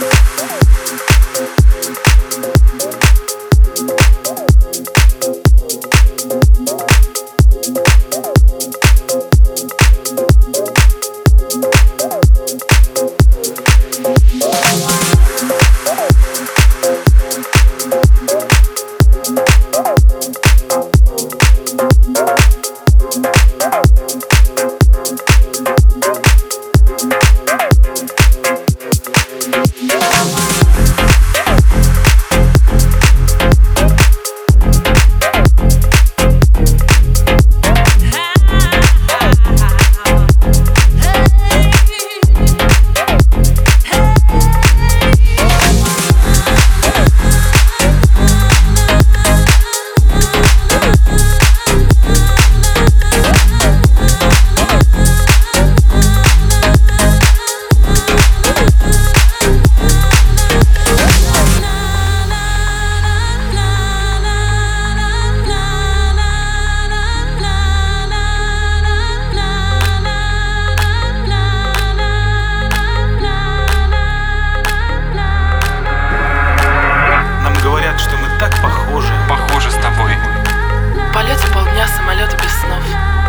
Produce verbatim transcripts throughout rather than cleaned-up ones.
самолета без снов.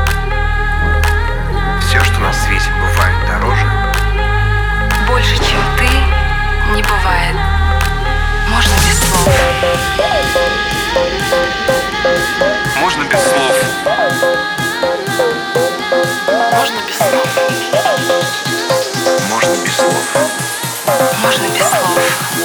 Все, что на свете бывает дороже, больше, чем ты, не бывает. Можно без слов. можно без слов. Можно без слов. Можно без слов. Можно без слов.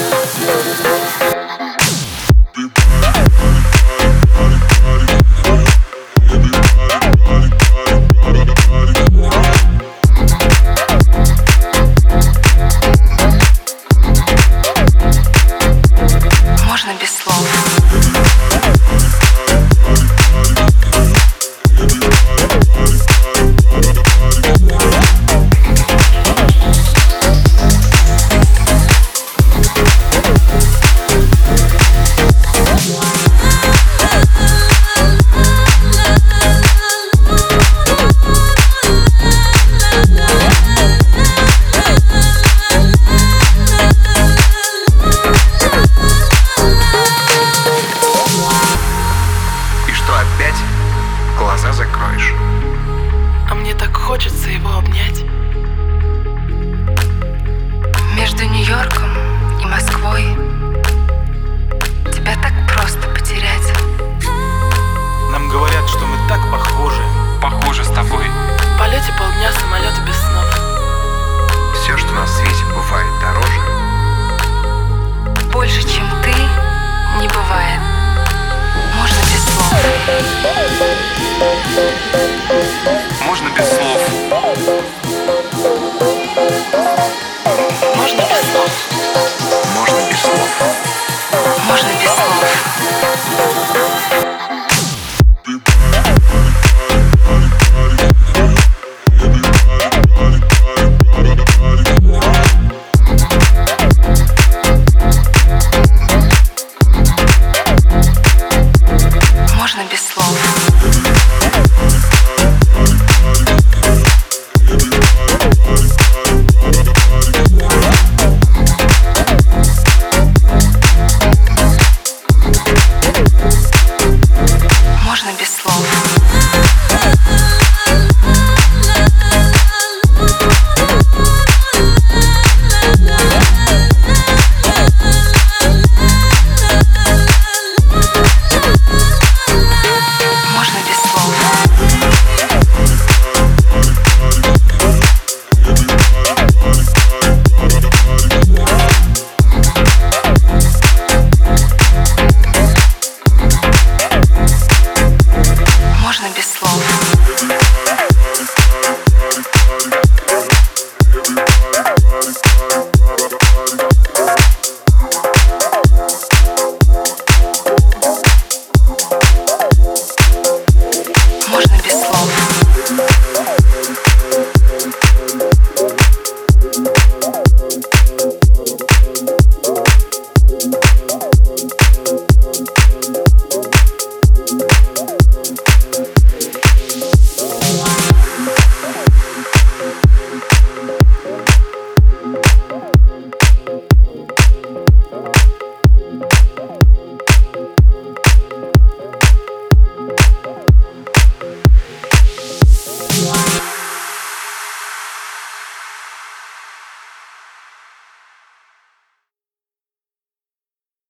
Можно без слов. Опять глаза закроешь. А мне так хочется его обнять. Между Нью-Йорком и Москвой тебя так просто потерять. Нам говорят, что мы так похожи. Похоже с тобой. В полете полдня самолета без снов. Все, что на свете бывает дороже, Больше, чем ты, не бывает. Можно без слов. можно без слов. Можно без слов.